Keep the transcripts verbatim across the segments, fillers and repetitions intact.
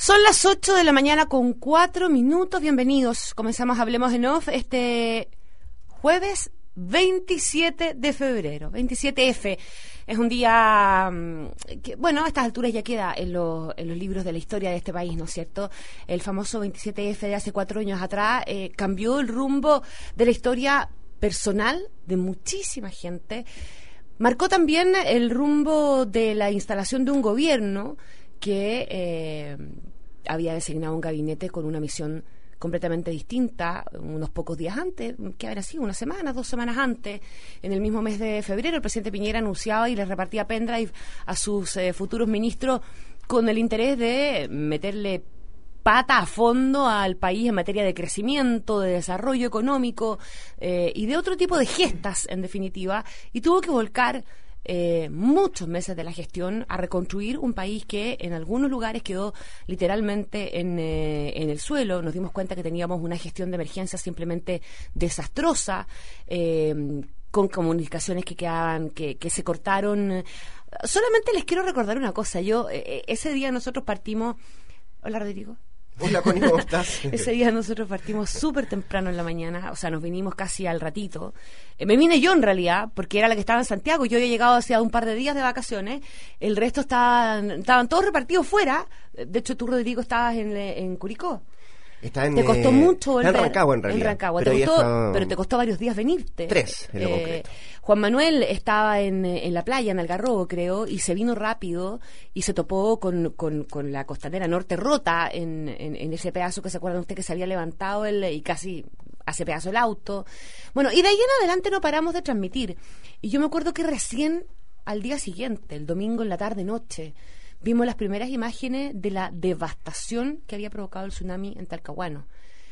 Son las ocho de la mañana con cuatro minutos. Bienvenidos. Comenzamos Hablemos en Off este jueves veintisiete de febrero. veintisiete F. Es un día que, bueno, a estas alturas ya queda en, lo, en los libros de la historia de este país, ¿no es cierto? El famoso veintisiete F de hace cuatro años atrás eh, cambió el rumbo de la historia personal de muchísima gente. Marcó también el rumbo de la instalación de un gobierno que eh, había designado un gabinete con una misión completamente distinta unos pocos días antes, que habrá sido una semana, dos semanas antes, en el mismo mes de febrero, el presidente Piñera anunciaba y les repartía pendrive a sus eh, futuros ministros con el interés de meterle pata a fondo al país en materia de crecimiento, de desarrollo económico eh, y de otro tipo de gestas, en definitiva, y tuvo que volcar Eh, muchos meses de la gestión a reconstruir un país que en algunos lugares quedó literalmente en, eh, en el suelo. Nos dimos cuenta que teníamos una gestión de emergencia simplemente desastrosa, eh, con comunicaciones que quedaban, que, que se cortaron. Solamente les quiero recordar una cosa. Yo eh, ese día nosotros partimos. Hola, Rodrigo. Hola, Connie, ¿cómo estás? Ese día nosotros partimos súper temprano en la mañana, o sea, nos vinimos casi al ratito. Eh, me vine yo en realidad, porque era la que estaba en Santiago. Yo había llegado hace un par de días de vacaciones. El resto estaban, estaban todos repartidos fuera. De hecho, tú, Rodrigo, estabas en, en Curicó. Está en, te costó eh, mucho volver. En Rancagua, en realidad. En Rancagua. Pero, te costó, estaba... pero te costó varios días venirte. Tres, en lo eh, concreto. Juan Manuel estaba en, en la playa, en Algarrobo, creo, y se vino rápido y se topó con, con, con la costanera norte rota en, en, en ese pedazo que se acuerdan ustedes que se había levantado el, y casi hace pedazo el auto. Bueno, y de ahí en adelante no paramos de transmitir. Y yo me acuerdo que recién al día siguiente, el domingo en la tarde-noche, vimos las primeras imágenes de la devastación que había provocado el tsunami en Talcahuano.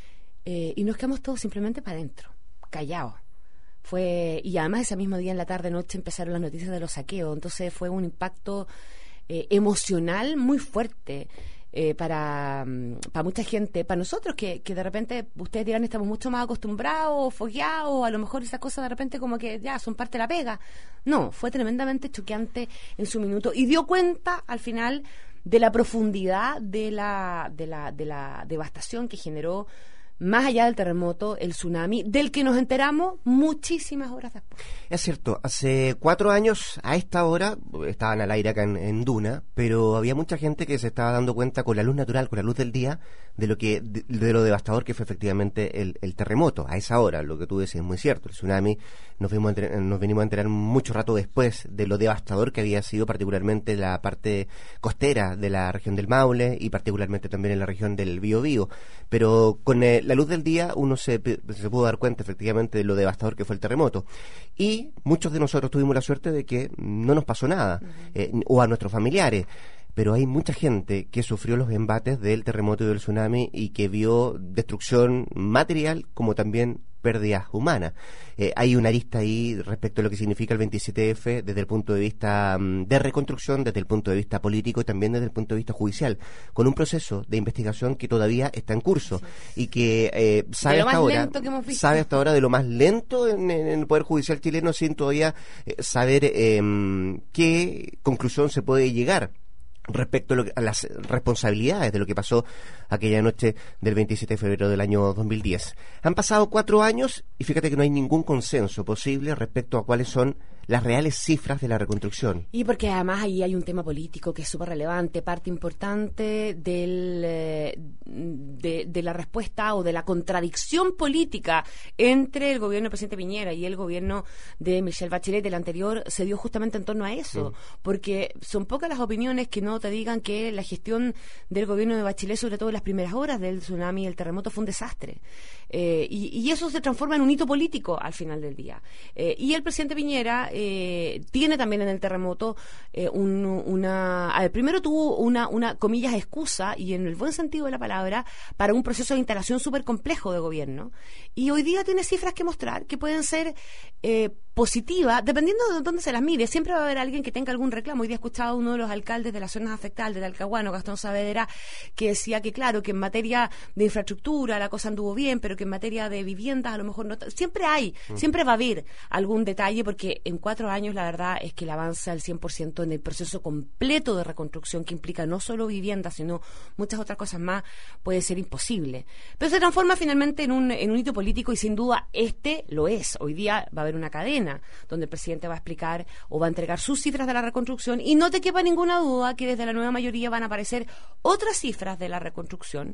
Eh, y nos quedamos todos simplemente para adentro, callados. Fue, y además ese mismo día en la tarde-noche empezaron las noticias de los saqueos. Entonces fue un impacto eh, emocional muy fuerte. Eh, para, para mucha gente, para nosotros que, que de repente ustedes dirán estamos mucho más acostumbrados, fogueados, a lo mejor esas cosas de repente como que ya son parte de la pega. No, fue tremendamente choqueante en su minuto y dio cuenta al final de la profundidad de la, de la, de la devastación que generó, más allá del terremoto, el tsunami, del que nos enteramos muchísimas horas después. Es cierto, hace cuatro años a esta hora, estaban al aire acá en, en Duna, pero había mucha gente que se estaba dando cuenta con la luz natural, con la luz del día, de lo que de, de lo devastador que fue efectivamente el, el terremoto. A esa hora, lo que tú decís es muy cierto, el tsunami nos, vimos enter, nos venimos a enterar mucho rato después de lo devastador que había sido particularmente la parte costera de la región del Maule y particularmente también en la región del Biobío. Pero con el la luz del día uno se, se pudo dar cuenta efectivamente de lo devastador que fue el terremoto y muchos de nosotros tuvimos la suerte de que no nos pasó nada, uh-huh. eh, o a nuestros familiares, pero hay mucha gente que sufrió los embates del terremoto y del tsunami y que vio destrucción material como también pérdidas humanas. Eh, hay una arista ahí respecto a lo que significa el veintisiete F desde el punto de vista um, de reconstrucción, desde el punto de vista político y también desde el punto de vista judicial, con un proceso de investigación que todavía está en curso y que eh, sabe hasta ahora sabe hasta ahora de lo más lento en, en el Poder Judicial chileno sin todavía eh, saber eh, qué conclusión se puede llegar respecto a, lo que, a las responsabilidades de lo que pasó aquella noche del veintisiete de febrero del año dos mil diez. Han pasado cuatro años y fíjate que no hay ningún consenso posible respecto a cuáles son las reales cifras de la reconstrucción. Y porque además ahí hay un tema político que es súper relevante, parte importante del, eh, de, de la respuesta o de la contradicción política entre el gobierno del presidente Piñera y el gobierno de Michelle Bachelet, del anterior, se dio justamente en torno a eso, mm. porque son pocas las opiniones que no te digan que la gestión del gobierno de Bachelet, sobre todo en las primeras horas del tsunami y el terremoto, fue un desastre. Eh, y, y eso se transforma en un hito político al final del día. Eh, y el presidente Piñera Eh, tiene también en el terremoto eh, un, una... A ver, primero tuvo una, una, comillas, excusa, y en el buen sentido de la palabra, para un proceso de instalación súper complejo de gobierno. Y hoy día tiene cifras que mostrar que pueden ser eh, positivas, dependiendo de dónde se las mire. Siempre va a haber alguien que tenga algún reclamo. Hoy día he escuchado a uno de los alcaldes de las zonas afectadas, de Talcahuano, Gastón Saavedra, que decía que, claro, que en materia de infraestructura la cosa anduvo bien, pero que en materia de viviendas a lo mejor no... Siempre hay, mm. siempre va a haber algún detalle, porque en cuatro años la verdad es que el avance al cien por ciento en el proceso completo de reconstrucción, que implica no solo vivienda, sino muchas otras cosas más, puede ser imposible. Pero se transforma finalmente en un, en un hito político, y sin duda este lo es. Hoy día va a haber una cadena donde el presidente va a explicar o va a entregar sus cifras de la reconstrucción, y no te quepa ninguna duda que desde la nueva mayoría van a aparecer otras cifras de la reconstrucción,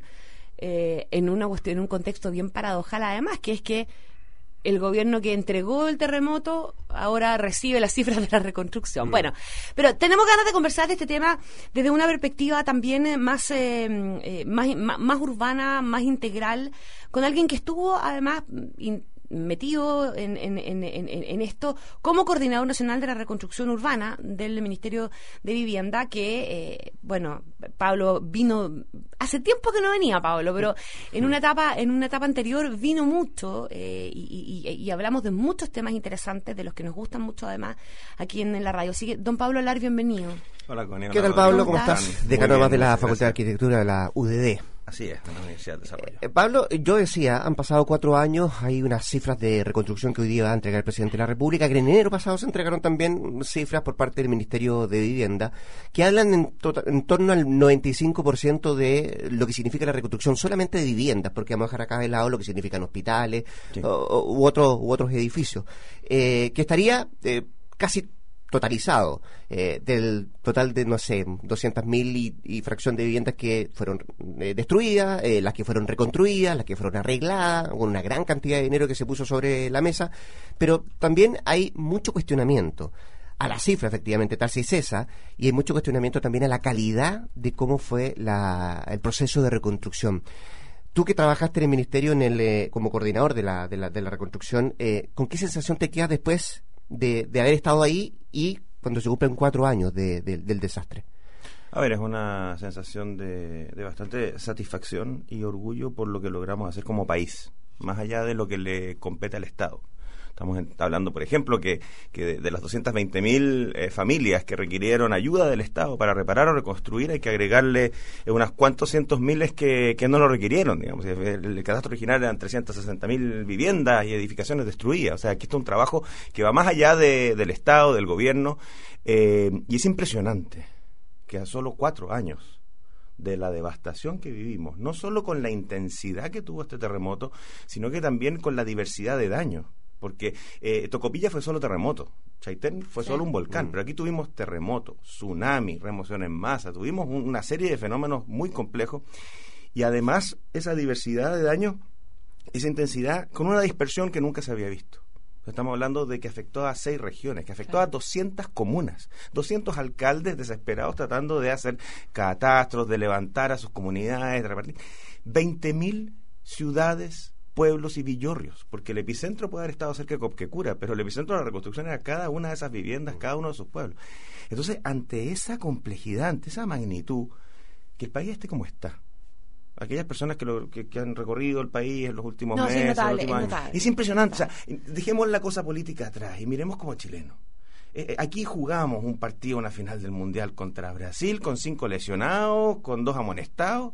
eh, en una cuestión, en un contexto bien paradojal además, que es que el gobierno que entregó el terremoto ahora recibe las cifras de la reconstrucción. Mm. Bueno, pero tenemos ganas de conversar de este tema desde una perspectiva también más, eh, eh, más, más, más urbana, más integral, con alguien que estuvo además in, metido en, en, en, en, en esto como coordinador nacional de la reconstrucción urbana del Ministerio de Vivienda, que, eh, bueno, Pablo vino, hace tiempo que no venía Pablo, pero en una etapa en una etapa anterior vino mucho, eh, y, y, y hablamos de muchos temas interesantes, de los que nos gustan mucho además aquí en, en la radio. Así que, don Pablo Alar, bienvenido. Hola, Connie. ¿Qué tal, Pablo? ¿Cómo estás? estás? Decano más de la Facultad de Arquitectura de la U D D. Así es, en la Universidad de Desarrollo. Eh, Pablo, yo decía, han pasado cuatro años, hay unas cifras de reconstrucción que hoy día va a entregar el presidente de la República, que en enero pasado se entregaron también cifras por parte del Ministerio de Vivienda, que hablan en, to- en torno al noventa y cinco por ciento de lo que significa la reconstrucción solamente de viviendas, porque vamos a dejar acá de lado lo que significan hospitales, sí, o, o, u, otros, u otros edificios, eh, que estaría eh, casi totalizado, eh, del total de, no sé, doscientas mil y, y fracción de viviendas que fueron eh, destruidas, eh, las que fueron reconstruidas, las que fueron arregladas, con una gran cantidad de dinero que se puso sobre la mesa, pero también hay mucho cuestionamiento a la cifra, efectivamente, tal si es esa, y hay mucho cuestionamiento también a la calidad de cómo fue la, el proceso de reconstrucción. Tú que trabajaste en el Ministerio en el, eh, como coordinador de la, de la, de la reconstrucción, eh, ¿con qué sensación te quedas después De, de haber estado ahí y cuando se cumplen cuatro años de, de, del desastre? A ver, es una sensación de, de bastante satisfacción y orgullo por lo que logramos hacer como país, más allá de lo que le compete al Estado. Estamos en, hablando, por ejemplo, que, que de, de las doscientas veinte mil eh, familias que requirieron ayuda del Estado para reparar o reconstruir, hay que agregarle eh, unas cuantos cientos miles que, que no lo requirieron. Digamos, el, el cadastro original eran trescientas sesenta mil viviendas y edificaciones destruidas. O sea, aquí está un trabajo que va más allá de, del Estado, del gobierno, eh, y es impresionante que a solo cuatro años de la devastación que vivimos, no solo con la intensidad que tuvo este terremoto, sino que también con la diversidad de daños. Porque eh, Tocopilla fue solo terremoto, Chaitén fue sí. solo un volcán, mm. pero aquí tuvimos terremoto, tsunami, remoción en masa, tuvimos un, una serie de fenómenos muy complejos, y además esa diversidad de daños, esa intensidad, con una dispersión que nunca se había visto. Estamos hablando de que afectó a seis regiones, que afectó claro. a doscientas comunas, doscientos alcaldes desesperados tratando de hacer catastros, de levantar a sus comunidades, de repartir veinte mil ciudades, pueblos y villorrios, porque el epicentro puede haber estado cerca de Copquecura, pero el epicentro de la reconstrucción era cada una de esas viviendas, cada uno de sus pueblos. Entonces, ante esa complejidad, ante esa magnitud, que el país esté como está, aquellas personas que, lo, que, que han recorrido el país en los últimos no, meses, sí, notable, los últimos es, años, es impresionante. O sea, dejemos la cosa política atrás y miremos como chilenos. Eh, aquí jugamos un partido, una final del Mundial contra Brasil, con cinco lesionados, con dos amonestados,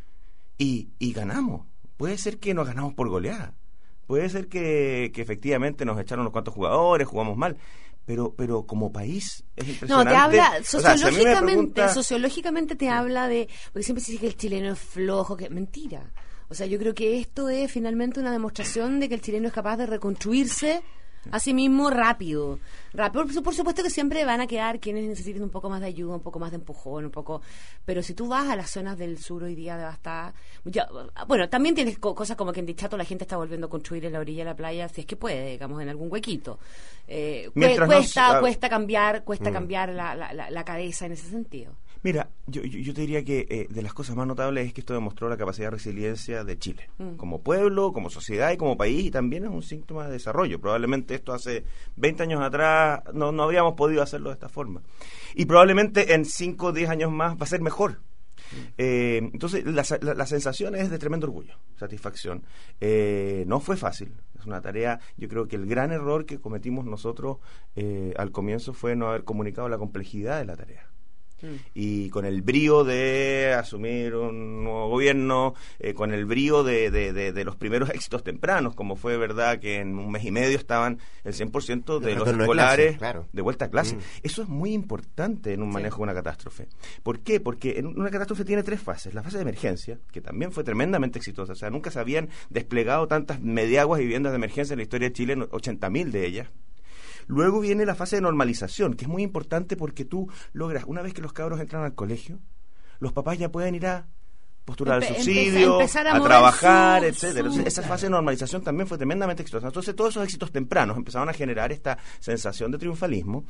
y, y ganamos. Puede ser que nos ganamos por goleada, puede ser que, que efectivamente nos echaron unos cuantos jugadores, jugamos mal, pero pero como país es impresionante. No, te habla, sociológicamente, o sea, si a mí me pregunta... sociológicamente te sí. habla de, porque siempre se dice que el chileno es flojo, que mentira. O sea, yo creo que esto es finalmente una demostración de que el chileno es capaz de reconstruirse a sí mismo rápido. rápido. Por, por supuesto que siempre van a quedar quienes necesiten un poco más de ayuda, un poco más de empujón, un poco... Pero si tú vas a las zonas del sur hoy día devastadas... Ya, bueno, también tienes co- cosas como que en Dichato la gente está volviendo a construir en la orilla de la playa, si es que puede, digamos, en algún huequito. Eh, cu- cuesta, nos... cuesta cambiar, cuesta mm. cambiar la, la, la cabeza en ese sentido. Mira, yo, yo, yo te diría que eh, de las cosas más notables es que esto demostró la capacidad de resiliencia de Chile, mm. como pueblo, como sociedad y como país, y también es un síntoma de desarrollo. Probablemente esto hace veinte años atrás no, no habríamos podido hacerlo de esta forma. Y probablemente en cinco o diez años más va a ser mejor. Mm. Eh, entonces, la, la, la sensación es de tremendo orgullo, satisfacción. Eh, no fue fácil, es una tarea, yo creo que el gran error que cometimos nosotros eh, al comienzo fue no haber comunicado la complejidad de la tarea. Mm. Y con el brío de asumir un nuevo gobierno, eh, con el brío de, de, de, de los primeros éxitos tempranos, como fue verdad que en un mes y medio estaban el cien por ciento de los escolares de, clase, claro. de vuelta a clase. Mm. Eso es muy importante en un manejo sí. de una catástrofe. ¿Por qué? Porque en una catástrofe tiene tres fases. La fase de emergencia, que también fue tremendamente exitosa. O sea, nunca se habían desplegado tantas mediaguas y viviendas de emergencia en la historia de Chile, ochenta mil de ellas. Luego viene la fase de normalización, que es muy importante porque tú logras, una vez que los cabros entran al colegio, los papás ya pueden ir a postular Empe- al subsidio, a, a trabajar, su, etcétera. Su... Esa fase de normalización también fue tremendamente exitosa. Entonces, todos esos éxitos tempranos empezaron a generar esta sensación de triunfalismo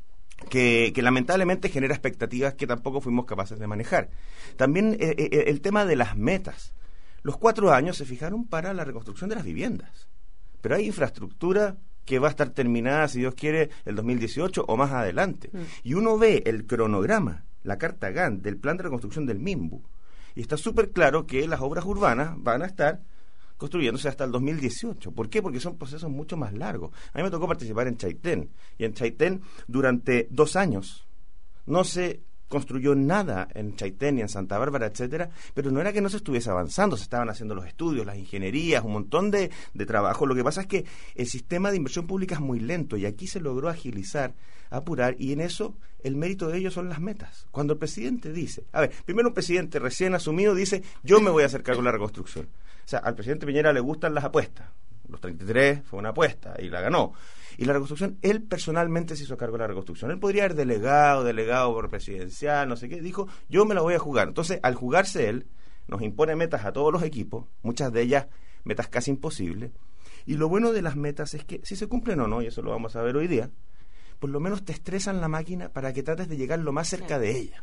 que, que lamentablemente genera expectativas que tampoco fuimos capaces de manejar. También eh, eh, el tema de las metas. Los cuatro años se fijaron para la reconstrucción de las viviendas, pero hay infraestructura que va a estar terminada, si Dios quiere, el dos mil dieciocho o más adelante. Mm. Y uno ve el cronograma, la carta Gantt del plan de reconstrucción del MIMBU, y está súper claro que las obras urbanas van a estar construyéndose hasta el dos mil dieciocho. ¿Por qué? Porque son procesos mucho más largos. A mí me tocó participar en Chaitén, y en Chaitén durante dos años no se construyó nada en Chaitén y en Santa Bárbara, etcétera, pero no era que no se estuviese avanzando, se estaban haciendo los estudios, las ingenierías, un montón de, de trabajo. Lo que pasa es que el sistema de inversión pública es muy lento y aquí se logró agilizar, apurar, y en eso el mérito de ellos son las metas. Cuando el presidente dice, a ver, primero un presidente recién asumido dice, yo me voy a hacer cargo de la reconstrucción. O sea, al presidente Piñera le gustan las apuestas. Los treinta y tres fue una apuesta y la ganó. Y la reconstrucción, él personalmente se hizo cargo de la reconstrucción. Él podría haber delegado, delegado por presidencial, no sé qué. Dijo, yo me la voy a jugar. Entonces, al jugarse él, nos impone metas a todos los equipos, muchas de ellas metas casi imposibles. Y lo bueno de las metas es que, si se cumplen o no, y eso lo vamos a ver hoy día, por lo menos te estresan la máquina para que trates de llegar lo más cerca de ella.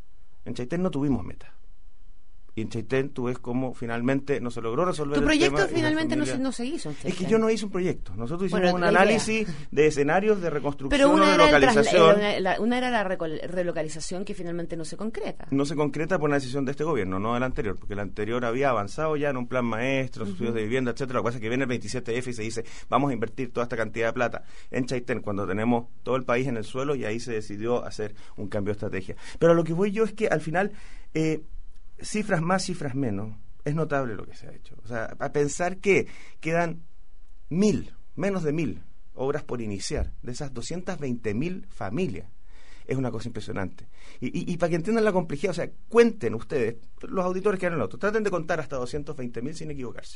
En Chaitén no tuvimos metas. Y en Chaitén tú ves cómo finalmente no se logró resolver el tema. ¿Tu proyecto finalmente no se, no se hizo en Chaitén? Es que yo no hice un proyecto. Nosotros hicimos bueno, un análisis idea. de escenarios de reconstrucción Pero una o de era localización. Trasla- una, una era la relocalización que finalmente no se concreta. No se concreta por una decisión de este gobierno, no del anterior, porque el anterior había avanzado ya en un plan maestro, uh-huh. subsidios de vivienda, etcétera. Lo que pasa es que viene el veintisiete efe y se dice, vamos a invertir toda esta cantidad de plata en Chaitén cuando tenemos todo el país en el suelo, y ahí se decidió hacer un cambio de estrategia. Pero a lo que voy yo es que al final... Eh, cifras más, cifras menos, es notable lo que se ha hecho. O sea, a pensar que quedan mil, menos de mil obras por iniciar, de esas doscientas veinte mil familias, es una cosa impresionante. Y, y, y para que entiendan la complejidad, o sea, cuenten ustedes, los auditores que eran el auto, traten de contar hasta doscientos veinte mil sin equivocarse.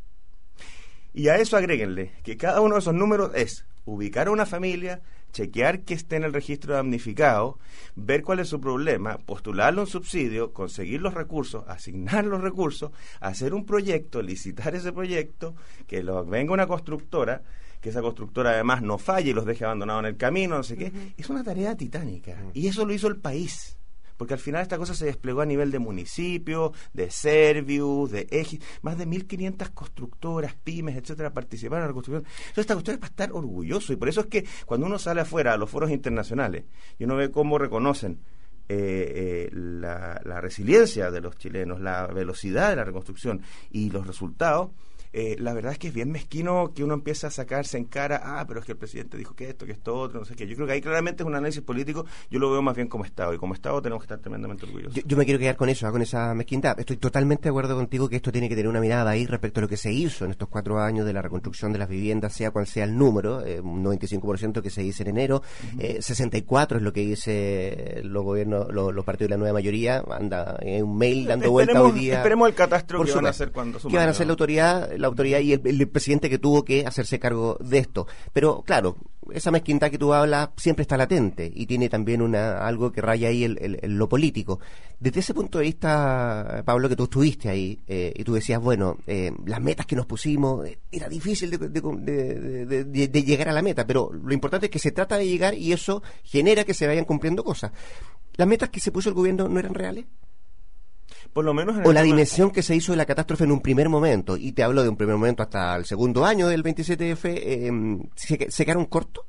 Y a eso agréguenle que cada uno de esos números es ubicar a una familia, chequear que esté en el registro de damnificado, ver cuál es su problema, postularle un subsidio, conseguir los recursos, asignar los recursos, hacer un proyecto, licitar ese proyecto, que lo, venga una constructora, que esa constructora además no falle y los deje abandonados en el camino, no sé qué. Uh-huh. Es una tarea titánica. Uh-huh. Y eso lo hizo el país. Porque al final esta cosa se desplegó a nivel de municipio, de Servius, de Egis, más de mil quinientas constructoras, pymes, etcétera, participaron en la reconstrucción. Entonces esta cuestión es para estar orgulloso, y por eso es que cuando uno sale afuera a los foros internacionales y uno ve cómo reconocen eh, eh, la, la resiliencia de los chilenos, la velocidad de la reconstrucción y los resultados, Eh, la verdad es que es bien mezquino que uno empiece a sacarse en cara, ah, pero es que el presidente dijo que esto, que esto otro, no sé qué. Yo creo que ahí claramente es un análisis político, yo lo veo más bien como Estado, y como Estado tenemos que estar tremendamente orgullosos. Yo, yo me quiero quedar con eso, con esa mezquindad. Estoy totalmente de acuerdo contigo que esto tiene que tener una mirada ahí respecto a lo que se hizo en estos cuatro años de la reconstrucción de las viviendas, sea cual sea el número, eh, un noventa y cinco por ciento que se dice en enero, uh-huh. eh, sesenta y cuatro es lo que dice los gobiernos, los, los partidos de la nueva mayoría, anda en un mail dando vuelta hoy día. Esperemos el catastro que van a hacer cuando suman. ¿Qué van a hacer la autoridad, la autoridad y el, el el presidente que tuvo que hacerse cargo de esto? Pero claro, esa mezquindad que tú hablas siempre está latente y tiene también una algo que raya ahí el, el, el, lo político. Desde ese punto de vista, Pablo, que tú estuviste ahí eh, y tú decías, bueno, eh, las metas que nos pusimos, eh, era difícil de, de, de, de, de, de llegar a la meta, pero lo importante es que se trata de llegar y eso genera que se vayan cumpliendo cosas. ¿Las metas que se puso el gobierno no eran reales? Por lo menos en o la dimensión que se hizo de la catástrofe en un primer momento, y te hablo de un primer momento hasta el segundo año del veintisiete efe, eh, ¿se, ¿se quedaron cortos?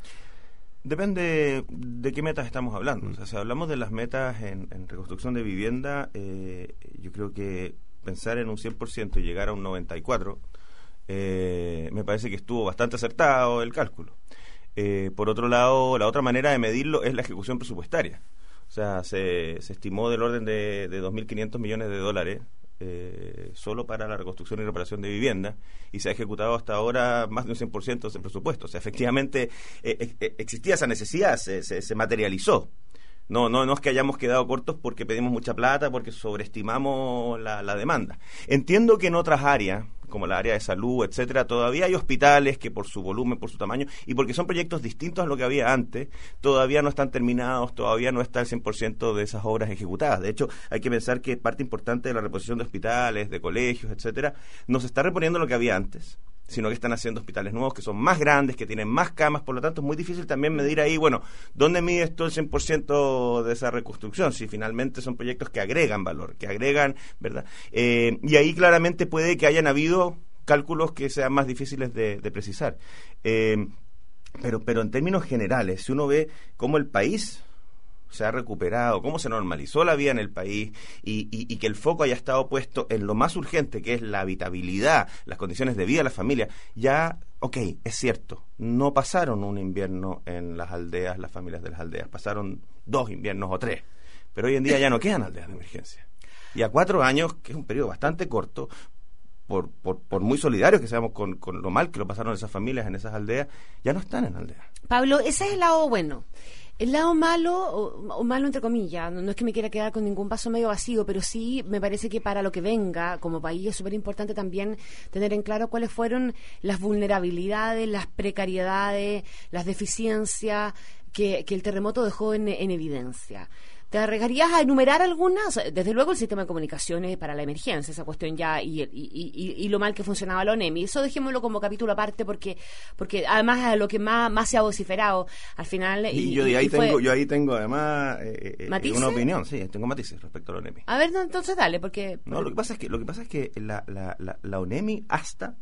Depende de qué metas estamos hablando. O sea, si hablamos de las metas en, en reconstrucción de vivienda, eh, yo creo que pensar en un cien por ciento y llegar a un noventa y cuatro por ciento, eh, me parece que estuvo bastante acertado el cálculo. Eh, por otro lado, la otra manera de medirlo es la ejecución presupuestaria. O O sea, se, se estimó del orden de, de dos mil quinientos millones de dólares eh, solo para la reconstrucción y reparación de vivienda, y se ha ejecutado hasta ahora más de un cien por ciento de ese presupuesto. O sea, efectivamente eh, eh, existía esa necesidad, se, se, se materializó. No, no, no es que hayamos quedado cortos porque pedimos mucha plata, porque sobreestimamos la, la demanda. Entiendo que en otras áreas, como la área de salud, etcétera, todavía hay hospitales que por su volumen, por su tamaño, y porque son proyectos distintos a lo que había antes, todavía no están terminados, todavía no está el cien por ciento de esas obras ejecutadas. De hecho, hay que pensar que parte importante de la reposición de hospitales, de colegios, etcétera, no se está reponiendo lo que había antes, sino que están haciendo hospitales nuevos que son más grandes, que tienen más camas. Por lo tanto es muy difícil también medir ahí, bueno, ¿dónde mide esto el cien por ciento de esa reconstrucción? Si finalmente son proyectos que agregan valor, que agregan, ¿verdad? Eh, y ahí claramente puede que hayan habido cálculos que sean más difíciles de, de precisar. Eh, pero, pero en términos generales, si uno ve cómo el país se ha recuperado, cómo se normalizó la vida en el país y, y, y que el foco haya estado puesto en lo más urgente, que es la habitabilidad, las condiciones de vida de la familia, ya, ok, es cierto, no pasaron un invierno en las aldeas, las familias de las aldeas, pasaron dos inviernos o tres, pero hoy en día ya no quedan aldeas de emergencia. Y a cuatro años, que es un periodo bastante corto, por, por, por muy solidarios que seamos con, con lo mal que lo pasaron esas familias en esas aldeas, ya no están en aldeas. Pablo, ese es el lado bueno. El lado malo, o, o malo entre comillas, no, no es que me quiera quedar con ningún vaso medio vacío, pero sí me parece que para lo que venga como país es súper importante también tener en claro cuáles fueron las vulnerabilidades, las precariedades, las deficiencias que, que el terremoto dejó en, en evidencia. ¿Te arriesgarías a enumerar algunas? Desde luego el sistema de comunicaciones para la emergencia, esa cuestión ya, y, y, y, y lo mal que funcionaba la ONEMI. Eso dejémoslo como capítulo aparte porque porque además es lo que más, más se ha vociferado al final. Y, y yo, de ahí y fue... tengo, yo ahí tengo además eh, eh, una opinión, sí, tengo matices respecto a la ONEMI. A ver, no, entonces dale, porque... No, lo que pasa es que, lo que, pasa es que la, la, la, la ONEMI hasta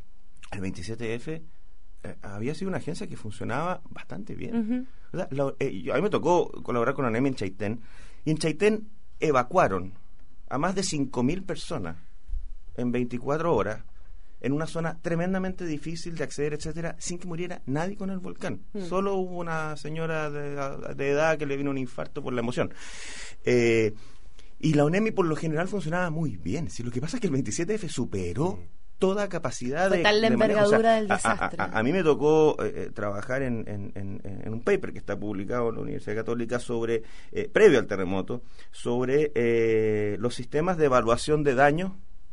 el veintisiete efe eh, había sido una agencia que funcionaba bastante bien. Uh-huh. O sea, la, eh, yo, a mí me tocó colaborar con la ONEMI en Chaitén, y en Chaitén evacuaron a más de cinco mil personas en veinticuatro horas en una zona tremendamente difícil de acceder, etcétera, sin que muriera nadie con el volcán. Mm. Solo hubo una señora de, de edad que le vino un infarto por la emoción. Eh, y la ONEMI por lo general funcionaba muy bien. Si lo que pasa es que el veintisiete efe superó mm. toda capacidad Fue de... tal la de envergadura manejo. O sea, del desastre. A, a, a, a mí me tocó eh, trabajar en, en, en, en un paper que está publicado en la Universidad Católica sobre, eh, previo al terremoto, sobre eh, los sistemas de evaluación de daños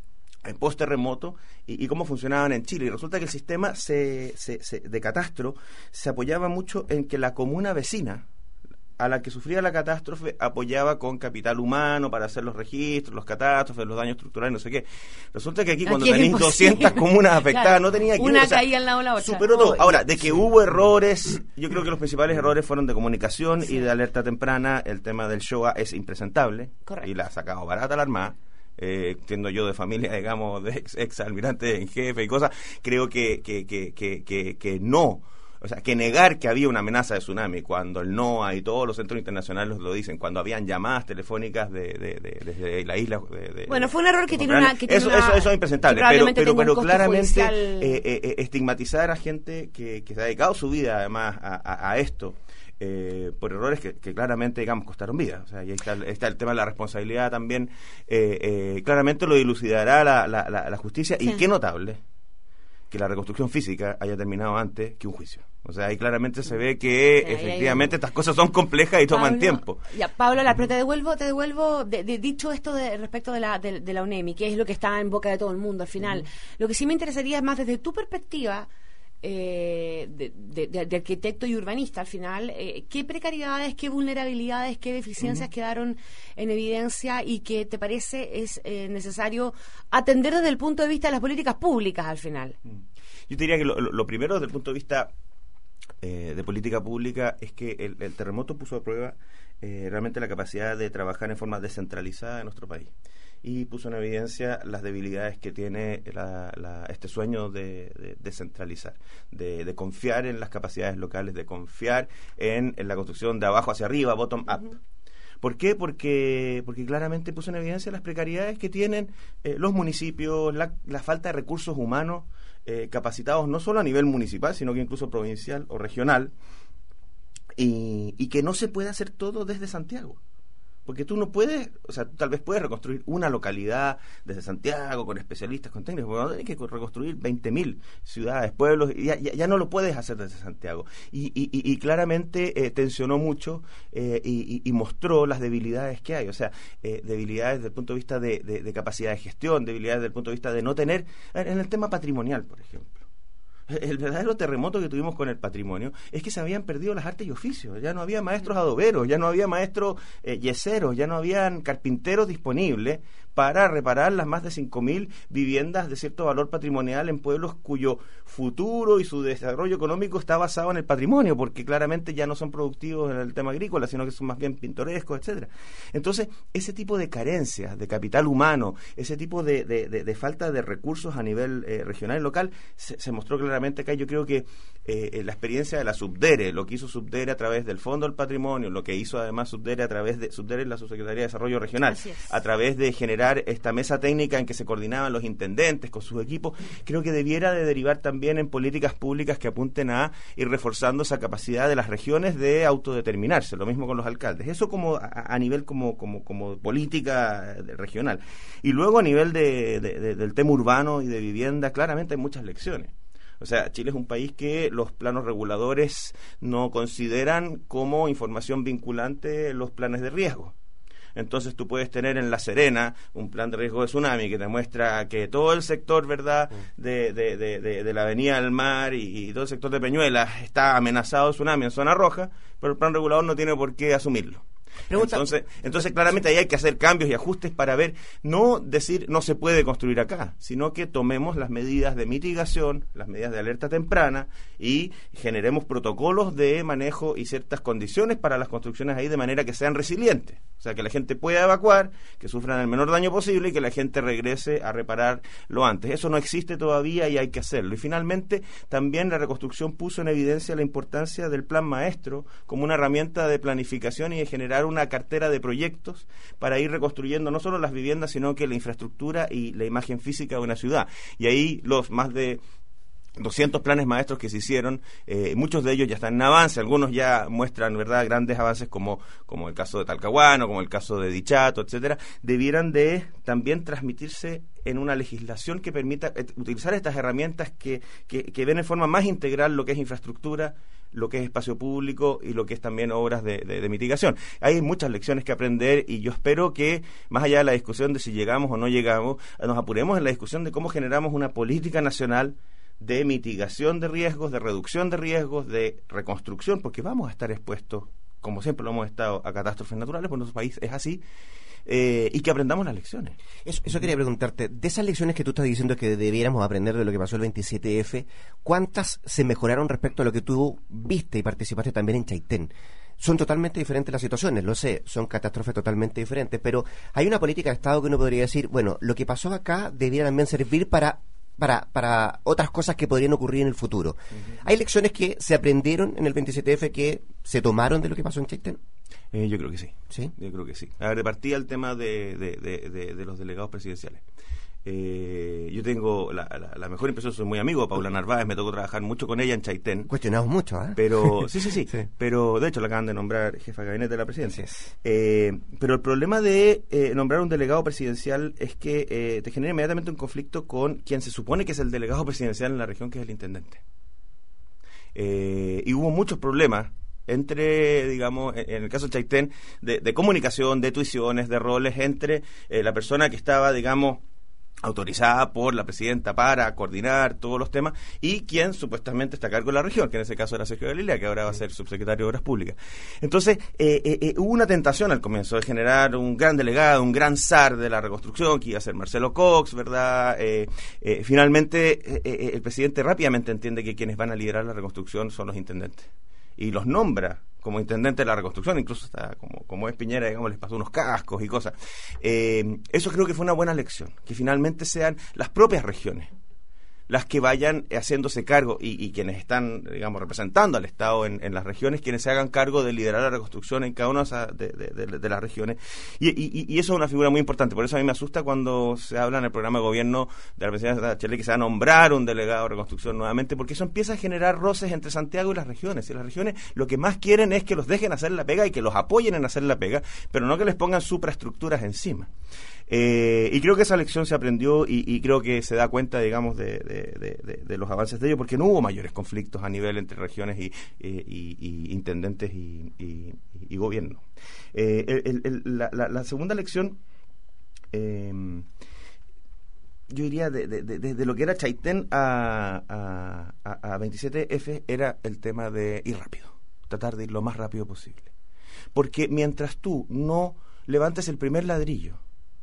en post-terremoto y, y cómo funcionaban en Chile. Y resulta que el sistema se, se, se, de catastro se apoyaba mucho en que la comuna vecina a la que sufría la catástrofe apoyaba con capital humano para hacer los registros, los catástrofes, los daños estructurales, no sé qué. Resulta que aquí, aquí cuando tenéis doscientas comunas afectadas, claro, no tenía que una caía al lado de la otra. Superó todo. Ahora, de que hubo errores, yo creo que los principales errores fueron de comunicación sí. y de alerta temprana. El tema del Shoah es impresentable. Correcto. Y la ha sacado barata la Armada. Eh, siendo yo de familia, digamos, de ex, ex almirante en jefe y cosas, creo que, que, que, que, que, que no. O sea, que negar que había una amenaza de tsunami cuando el NOAA y todos los centros internacionales lo dicen, cuando habían llamadas telefónicas de, de, de, desde la isla... De, de, bueno, fue un error que tiene una... Que eso, tiene una, eso, eso es impresentable, pero, pero, pero claramente eh, eh, estigmatizar a gente que, que se ha dedicado su vida además a, a, a esto, eh, por errores que, que claramente, digamos, costaron vida. O sea, y ahí está, está el tema de la responsabilidad también, eh, eh, claramente lo dilucidará la, la, la, la justicia, sí. Y qué notable que la reconstrucción física haya terminado antes que un juicio. O sea, ahí claramente se ve que sí, efectivamente estas cosas son complejas y toman Pablo, tiempo. Ya, Pablo, la, pero te devuelvo, te devuelvo, de, de, dicho esto de, respecto de la, de, de la ONEMI, que es lo que está en boca de todo el mundo al final, uh-huh. Lo que sí me interesaría es más desde tu perspectiva eh, de, de, de, de arquitecto y urbanista al final, eh, ¿qué precariedades, qué vulnerabilidades, qué deficiencias uh-huh. quedaron en evidencia y que te parece es eh, necesario atender desde el punto de vista de las políticas públicas al final? Uh-huh. Yo te diría que lo, lo, lo primero desde el punto de vista eh, de política pública es que el, el terremoto puso a prueba eh, realmente la capacidad de trabajar en forma descentralizada en nuestro país y puso en evidencia las debilidades que tiene la, la, este sueño de, de descentralizar, de, de confiar en las capacidades locales, de confiar en, en la construcción de abajo hacia arriba, bottom up. Uh-huh. ¿Por qué? Porque, porque claramente puso en evidencia las precariedades que tienen eh, los municipios, la, la falta de recursos humanos eh, capacitados no solo a nivel municipal, sino que incluso provincial o regional, y, y que no se puede hacer todo desde Santiago. Porque tú no puedes, o sea, tú tal vez puedes reconstruir una localidad desde Santiago con especialistas, con técnicos, pero no tienes que reconstruir veinte mil ciudades, pueblos, y ya, ya, ya no lo puedes hacer desde Santiago. Y, y, y, y claramente eh, tensionó mucho eh, y, y mostró las debilidades que hay, o sea, eh, debilidades desde el punto de vista de, de, de capacidad de gestión, debilidades desde el punto de vista de no tener, en el tema patrimonial, por ejemplo. El verdadero terremoto que tuvimos con el patrimonio es que se habían perdido las artes y oficios, ya no había maestros adoberos, ya no había maestros eh, yeseros, ya no habían carpinteros disponibles para reparar las más de cinco mil viviendas de cierto valor patrimonial en pueblos cuyo futuro y su desarrollo económico está basado en el patrimonio, porque claramente ya no son productivos en el tema agrícola, sino que son más bien pintorescos, etcétera. Entonces, ese tipo de carencias de capital humano, ese tipo de, de, de, de falta de recursos a nivel eh, regional y local, se, se mostró claramente acá. Yo creo que eh, la experiencia de la Subdere, lo que hizo Subdere a través del Fondo del Patrimonio, lo que hizo además Subdere a través de Subdere, la Subsecretaría de Desarrollo Regional, a través de generar esta mesa técnica en que se coordinaban los intendentes con sus equipos, creo que debiera de derivar también en políticas públicas que apunten a ir reforzando esa capacidad de las regiones de autodeterminarse, lo mismo con los alcaldes, eso como a, a nivel como, como, como política regional. Y luego a nivel de, de, de, del tema urbano y de vivienda, claramente hay muchas lecciones. O sea, Chile es un país que los planos reguladores no consideran como información vinculante los planes de riesgo. Entonces tú puedes tener en La Serena un plan de riesgo de tsunami que te muestra que todo el sector, ¿verdad?, de, de, de, de, de la Avenida del Mar y, y todo el sector de Peñuelas está amenazado de tsunami en zona roja, pero el plan regulador no tiene por qué asumirlo. Pregunta. Entonces, entonces claramente ahí hay que hacer cambios y ajustes para ver, no decir no se puede construir acá, sino que tomemos las medidas de mitigación, las medidas de alerta temprana y generemos protocolos de manejo y ciertas condiciones para las construcciones ahí de manera que sean resilientes. O sea, que la gente pueda evacuar, que sufran el menor daño posible y que la gente regrese a repararlo antes. Eso no existe todavía y hay que hacerlo. Y finalmente, también la reconstrucción puso en evidencia la importancia del plan maestro como una herramienta de planificación y de generar una cartera de proyectos para ir reconstruyendo no solo las viviendas, sino que la infraestructura y la imagen física de una ciudad. Y ahí los más de doscientos planes maestros que se hicieron, eh, muchos de ellos ya están en avance, algunos ya muestran, ¿verdad?, grandes avances como, como el caso de Talcahuano, como el caso de Dichato, etcétera, debieran de también transmitirse en una legislación que permita eh, utilizar estas herramientas que, que, que ven en forma más integral lo que es infraestructura, lo que es espacio público y lo que es también obras de, de, de mitigación. Hay muchas lecciones que aprender y yo espero que, más allá de la discusión de si llegamos o no llegamos, nos apuremos en la discusión de cómo generamos una política nacional de mitigación de riesgos, de reducción de riesgos, de reconstrucción, porque vamos a estar expuestos, como siempre lo hemos estado, a catástrofes naturales, porque nuestro país es así, eh, y que aprendamos las lecciones. Eso, eso quería preguntarte, de esas lecciones que tú estás diciendo que debiéramos aprender de lo que pasó el veintisiete efe, ¿cuántas se mejoraron respecto a lo que tú viste y participaste también en Chaitén? Son totalmente diferentes las situaciones, lo sé, son catástrofes totalmente diferentes, pero hay una política de Estado que uno podría decir, bueno, lo que pasó acá debiera también servir para Para, para otras cosas que podrían ocurrir en el futuro. Uh-huh. ¿Hay lecciones que se aprendieron en el veintisiete efe que se tomaron de lo que pasó en Chaitén? Eh, yo creo que sí. ¿Sí? Yo creo que sí. A ver, de partida el tema de, de, de, de, de los delegados presidenciales. Eh, yo tengo la, la, la mejor impresión, soy muy amigo de Paula Narváez, me tocó trabajar mucho con ella en Chaitén. Cuestionamos mucho, ¿eh? Pero, sí, sí, sí, sí. Pero de hecho la acaban de nombrar jefa de gabinete de la presidencia. Sí. Eh, pero el problema de eh, nombrar un delegado presidencial es que eh, te genera inmediatamente un conflicto con quien se supone que es el delegado presidencial en la región, que es el intendente. Eh, y hubo muchos problemas entre, digamos, en el caso de Chaitén, de, de comunicación, de tuiciones, de roles entre eh, la persona que estaba, digamos, autorizada por la presidenta para coordinar todos los temas y quien supuestamente está a cargo de la región, que en ese caso era Sergio Galilea, que ahora va a ser subsecretario de Obras Públicas. Entonces, eh, eh, eh, hubo una tentación al comienzo de generar un gran delegado, un gran zar de la reconstrucción, que iba a ser Marcelo Cox, ¿verdad? Eh, eh, finalmente, eh, eh, el presidente rápidamente entiende que quienes van a liderar la reconstrucción son los intendentes y los nombra como intendente de la reconstrucción, incluso hasta como, como es Piñera, digamos, les pasó unos cascos y cosas. Eh, eso creo que fue una buena lección, que finalmente sean las propias regiones las que vayan haciéndose cargo y, y quienes están, digamos, representando al Estado en, en las regiones, quienes se hagan cargo de liderar la reconstrucción en cada una de, de, de, de las regiones. Y, y, y eso es una figura muy importante. Por eso a mí me asusta cuando se habla en el programa de gobierno de la presidencia de Bachelet que se va a nombrar un delegado de reconstrucción nuevamente, porque eso empieza a generar roces entre Santiago y las regiones. Y las regiones lo que más quieren es que los dejen hacer la pega y que los apoyen en hacer la pega, pero no que les pongan supraestructuras encima. Eh, y creo que esa lección se aprendió y, y creo que se da cuenta, digamos, de, de, de, de, de los avances de ello, porque no hubo mayores conflictos a nivel entre regiones y, y, y, y intendentes y, y, y gobierno. Eh, el, el, la, la, la segunda lección, eh, yo diría, de, de, de, de lo que era Chaitén a, a, a, a veintisiete efe, era el tema de ir rápido, tratar de ir lo más rápido posible. Porque mientras tú no levantes el primer ladrillo,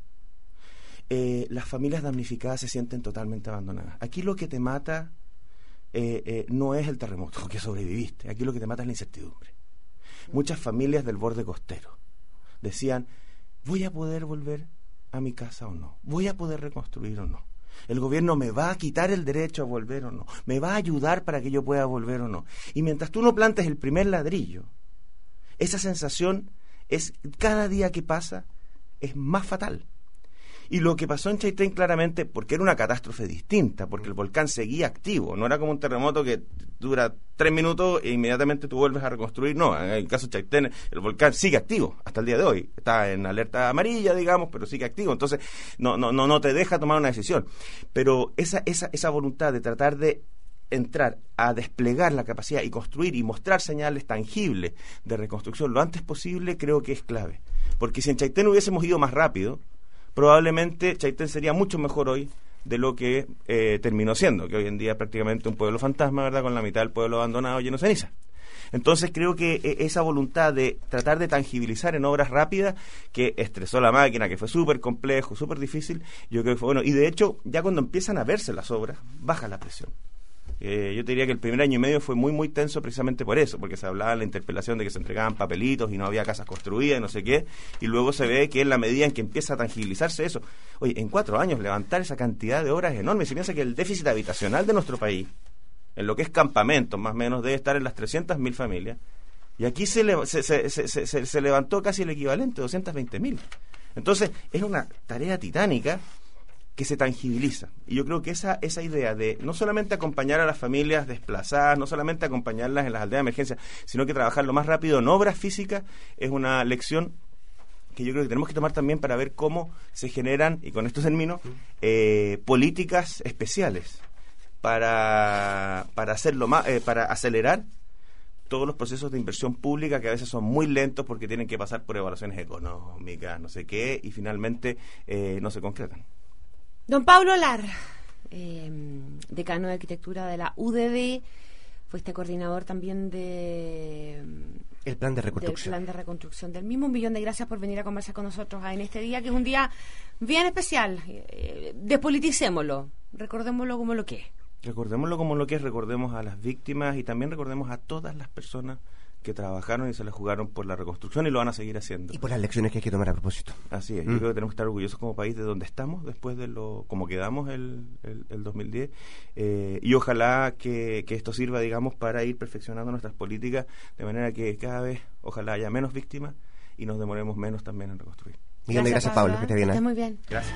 Eh, las familias damnificadas se sienten totalmente abandonadas. Aquí lo que te mata eh, eh, no es el terremoto, que sobreviviste. Aquí lo que te mata es la incertidumbre. Muchas familias del borde costero decían, ¿voy a poder volver a mi casa o no? ¿Voy a poder reconstruir o no? ¿El gobierno me va a quitar el derecho a volver o no? ¿Me va a ayudar para que yo pueda volver o no? Y mientras tú no plantes el primer ladrillo, esa sensación es, cada día que pasa, es más fatal. Y lo que pasó en Chaitén claramente, porque era una catástrofe distinta, porque el volcán seguía activo, no era como un terremoto que dura tres minutos e inmediatamente tú vuelves a reconstruir, no, en el caso de Chaitén el volcán sigue activo hasta el día de hoy, está en alerta amarilla, digamos, pero sigue activo, entonces no no no, no te deja tomar una decisión, pero esa, esa, esa voluntad de tratar de entrar a desplegar la capacidad y construir y mostrar señales tangibles de reconstrucción lo antes posible, creo que es clave, porque si en Chaitén hubiésemos ido más rápido, probablemente Chaitén sería mucho mejor hoy de lo que eh, terminó siendo, que hoy en día es prácticamente un pueblo fantasma, ¿verdad?, con la mitad del pueblo abandonado lleno de ceniza. Entonces creo que eh, esa voluntad de tratar de tangibilizar en obras rápidas, que estresó la máquina, que fue súper complejo, súper difícil, yo creo que fue bueno. Y de hecho, ya cuando empiezan a verse las obras, baja la presión. Eh, yo te diría que el primer año y medio fue muy, muy tenso precisamente por eso, porque se hablaba en la interpelación de que se entregaban papelitos y no había casas construidas y no sé qué, y luego se ve que en la medida en que empieza a tangibilizarse eso, oye, en cuatro años levantar esa cantidad de obras es enorme. Si piensa que el déficit habitacional de nuestro país, en lo que es campamentos, más o menos, debe estar en las trescientas mil familias, y aquí se, le, se, se, se, se, se levantó casi el equivalente, doscientas veinte mil. Entonces, es una tarea titánica que se tangibiliza. Y yo creo que esa esa idea de no solamente acompañar a las familias desplazadas, no solamente acompañarlas en las aldeas de emergencia, sino que trabajar lo más rápido en obras físicas, es una lección que yo creo que tenemos que tomar también para ver cómo se generan, y con esto termino, eh, políticas especiales para, para hacerlo más, eh, para acelerar todos los procesos de inversión pública, que a veces son muy lentos porque tienen que pasar por evaluaciones económicas, no sé qué, y finalmente eh, no se concretan. Don Pablo Lar, eh, decano de Arquitectura de la U D D, fuiste coordinador también de el plan de reconstrucción. Del plan de reconstrucción del mismo. Un millón de gracias por venir a conversar con nosotros en este día, que es un día bien especial. Eh, despoliticémoslo, recordémoslo como lo que es. Recordémoslo como lo que es, recordemos a las víctimas y también recordemos a todas las personas que trabajaron y se la jugaron por la reconstrucción y lo van a seguir haciendo. Y por las lecciones que hay que tomar a propósito. Así es, mm. yo creo que tenemos que estar orgullosos como país de donde estamos después de lo como quedamos el, el, el dos mil diez, eh, y ojalá que, que esto sirva, digamos, para ir perfeccionando nuestras políticas de manera que cada vez, ojalá haya menos víctimas y nos demoremos menos también en reconstruir. Millón de gracias, Pablo, que esté bien. Está muy bien. Gracias.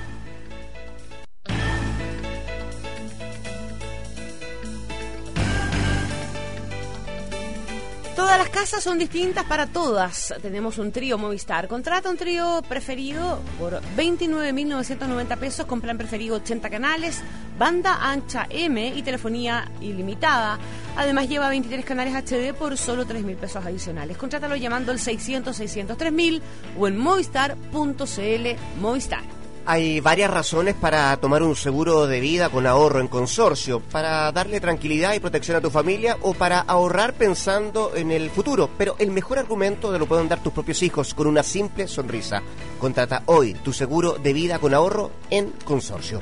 Todas las casas son distintas para todas. Tenemos un trío Movistar. Contrata un trío preferido por veintinueve mil novecientos noventa pesos con plan preferido ochenta canales, banda ancha M y telefonía ilimitada. Además lleva veintitrés canales H D por solo tres mil pesos adicionales. Contrátalo llamando al seiscientos, seiscientos tres mil o en movistar punto cl. Movistar. Hay varias razones para tomar un seguro de vida con ahorro en consorcio, para darle tranquilidad y protección a tu familia o para ahorrar pensando en el futuro. Pero el mejor argumento te lo pueden dar tus propios hijos con una simple sonrisa. Contrata hoy tu seguro de vida con ahorro en consorcio.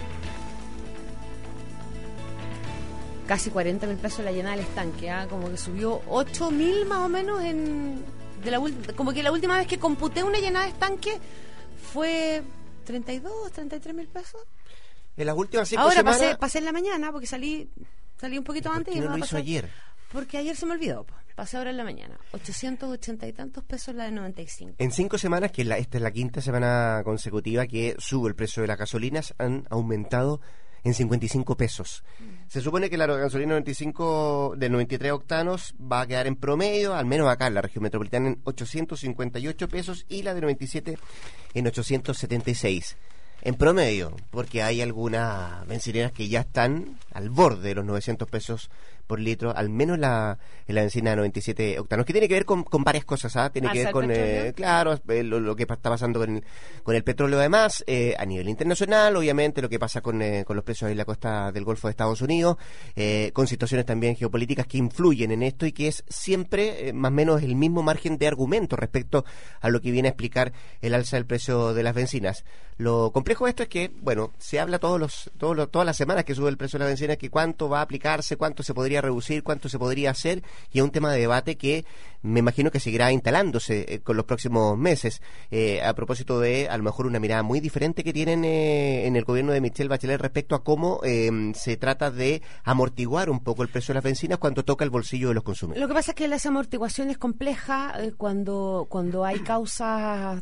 Casi cuarenta mil pesos la llenada del estanque, ¿eh? Como que subió ocho mil más o menos en... De la, como que la última vez que computé una llenada de estanque fue... ¿treinta y dos, treinta y tres mil pesos? En las últimas cinco Ahora semanas... pasé, pasé en la mañana porque salí salí un poquito ¿Por antes qué y no me lo va a hizo pasar- ayer? Porque ayer se me olvidó. po. Pasé ahora en la mañana. ochocientos ochenta y tantos pesos la de noventa y cinco. En cinco semanas, que la, esta es la quinta semana consecutiva que sube el precio de las gasolinas, han aumentado en cincuenta y cinco pesos. Se supone que la gasolina noventa y cinco de noventa y tres octanos va a quedar en promedio, al menos acá en la región metropolitana, en ochocientos cincuenta y ocho pesos y la de noventa y siete en ochocientos setenta y seis. En promedio, porque hay algunas bencineras que ya están al borde de los novecientos pesos por litro, al menos la, en la benzina de noventa y siete octanos, que tiene que ver con, con varias cosas, ¿ah? Tiene que ver ¿Alza el con, petróleo? eh, claro, eh, lo, lo que pa- está pasando con el, con el petróleo además, eh, a nivel internacional, obviamente, lo que pasa con, eh, con los precios en la costa del Golfo de Estados Unidos, eh, con situaciones también geopolíticas que influyen en esto y que es siempre eh, más o menos el mismo margen de argumento respecto a lo que viene a explicar el alza del precio de las bencinas. Lo complejo de esto es que, bueno, se habla todos los, todos los, todas las semanas que sube el precio de la benzina, que cuánto va a aplicarse, cuánto se podría reducir, cuánto se podría hacer, y es un tema de debate que me imagino que seguirá instalándose eh, con los próximos meses, eh, a propósito de a lo mejor una mirada muy diferente que tienen eh, en el gobierno de Michelle Bachelet respecto a cómo eh, se trata de amortiguar un poco el precio de las bencinas cuando toca el bolsillo de los consumidores. Lo que pasa es que esa amortiguación es compleja eh, cuando cuando hay causas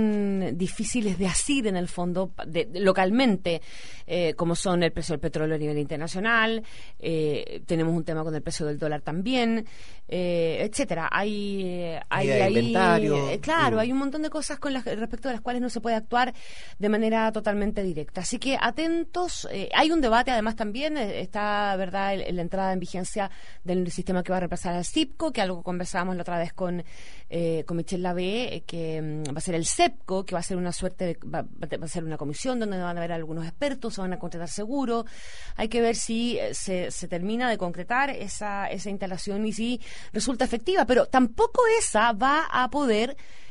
tan difíciles de asir en el fondo, de, de- localmente, eh, como son el precio del petróleo a nivel internacional, eh, tenemos un tema con el precio del dólar también, eh, etcétera. Hay, eh, hay, Caída de hay- inventario. eh, claro, Mm. hay un montón de cosas con las, respecto a las cuales no se puede actuar de manera totalmente directa. Así que atentos. Eh, hay un debate además también, eh, está, verdad, el- la entrada en vigencia del sistema que va a reemplazar al CIPCO, que algo conversábamos la otra vez con, eh, con Michelle Lavé, eh, que mm, va a ser el CEPCO, que va a ser una suerte, de, va, va a ser una comisión donde van a haber algunos expertos, se van a contratar seguro. Hay que ver si eh, se, se termina de concretar esa, esa instalación y si resulta efectiva, pero tampoco esa va a poder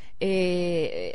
eh,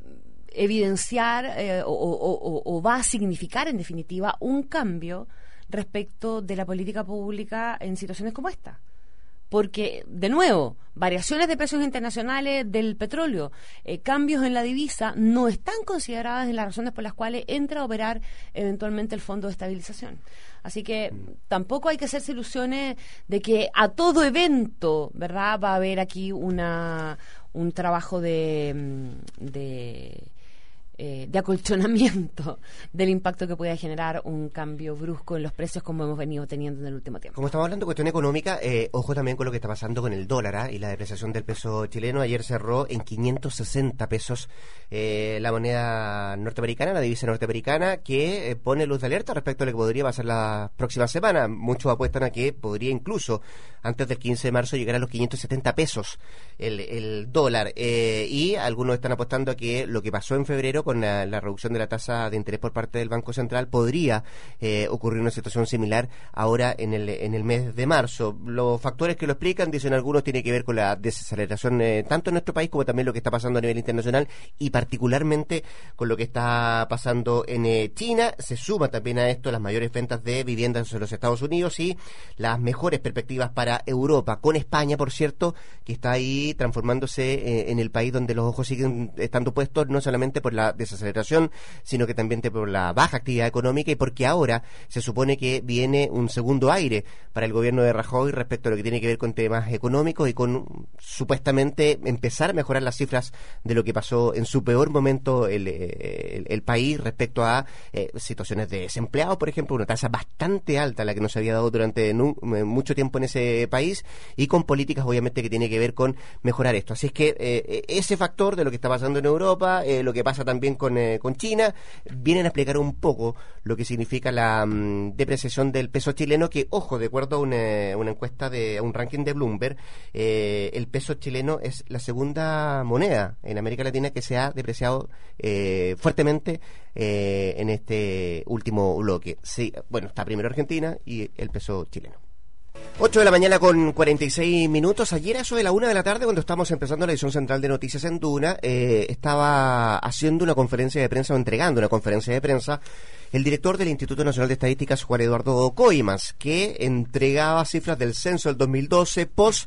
evidenciar eh, o, o- o- o va a significar en definitiva un cambio respecto de la política pública en situaciones como esta. Porque, de nuevo, variaciones de precios internacionales del petróleo, eh, cambios en la divisa, no están consideradas en las razones por las cuales entra a operar eventualmente el Fondo de Estabilización. Así que tampoco hay que hacerse ilusiones de que a todo evento, ¿verdad?, va a haber aquí una un trabajo de... mm, de eh, de acolchonamiento del impacto que pueda generar un cambio brusco en los precios como hemos venido teniendo en el último tiempo. Como estamos hablando de cuestión económica, eh, ojo también con lo que está pasando con el dólar, ¿ah? Y la depreciación del peso chileno. Ayer cerró en quinientos sesenta pesos eh, la moneda norteamericana, la divisa norteamericana, que eh, pone luz de alerta respecto a lo que podría pasar la próxima semana. Muchos apuestan a que podría incluso antes del quince de marzo llegar a los quinientos setenta pesos el, el dólar. Eh, y algunos están apostando a que lo que pasó en febrero con la, la reducción de la tasa de interés por parte del Banco Central podría eh, ocurrir una situación similar ahora en el, en el mes de marzo. Los factores que lo explican, dicen algunos, tiene que ver con la desaceleración eh, tanto en nuestro país como también lo que está pasando a nivel internacional y particularmente con lo que está pasando en eh, China. Se suma también a esto las mayores ventas de viviendas en los Estados Unidos y las mejores perspectivas para Europa, con España, por cierto, que está ahí transformándose eh, en el país donde los ojos siguen estando puestos no solamente por la desaceleración, sino que también por la baja actividad económica y porque ahora se supone que viene un segundo aire para el gobierno de Rajoy respecto a lo que tiene que ver con temas económicos y con supuestamente empezar a mejorar las cifras de lo que pasó en su peor momento el, el, el país respecto a eh, situaciones de desempleados, por ejemplo, una tasa bastante alta la que no se había dado durante nu, mucho tiempo en ese país y con políticas obviamente que tiene que ver con mejorar esto. Así es que eh, ese factor de lo que está pasando en Europa, eh, lo que pasa también con, eh, con China, vienen a explicar un poco lo que significa la um, depreciación del peso chileno, que, ojo, de acuerdo a una, una encuesta de a un ranking de Bloomberg, eh, el peso chileno es la segunda moneda en América Latina que se ha depreciado eh, fuertemente eh, en este último bloque. Sí, bueno, está primero Argentina y el peso chileno. ocho de la mañana con cuarenta y seis minutos. Ayer a eso de la una de la tarde, cuando estábamos empezando la edición central de Noticias en Duna, eh, estaba haciendo una conferencia de prensa o entregando una conferencia de prensa el director del Instituto Nacional de Estadísticas, Juan Eduardo Coimas, que entregaba cifras del censo del dos mil doce post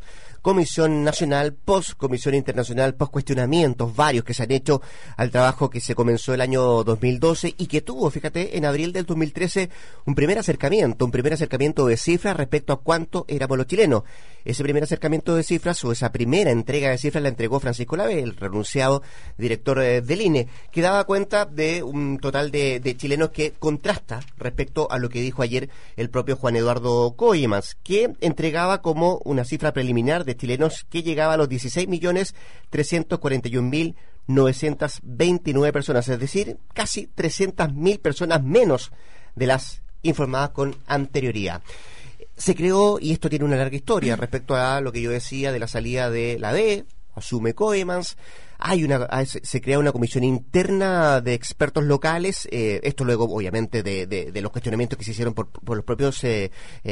comisión nacional, post comisión internacional, post cuestionamientos varios que se han hecho al trabajo que se comenzó el año dos mil doce y que tuvo, fíjate, en abril del dos mil trece un primer acercamiento, un primer acercamiento de cifras respecto a cuánto éramos los chilenos. Ese primer acercamiento de cifras o esa primera entrega de cifras la entregó Francisco Lavé, el renunciado director eh, del I N E, que daba cuenta de un total de, de chilenos que contrasta respecto a lo que dijo ayer el propio Juan Eduardo Koymans, que entregaba como una cifra preliminar de chilenos que llegaba a los dieciséis millones trescientos cuarenta y un mil novecientas veintinueve personas, es decir, casi trescientas mil personas menos de las informadas con anterioridad. Se creó, y esto tiene una larga historia respecto a lo que yo decía de la salida de la B, asume Koymans, hay una, se crea una comisión interna de expertos locales, eh, esto luego obviamente de, de, de los cuestionamientos que se hicieron por, por los propios eh,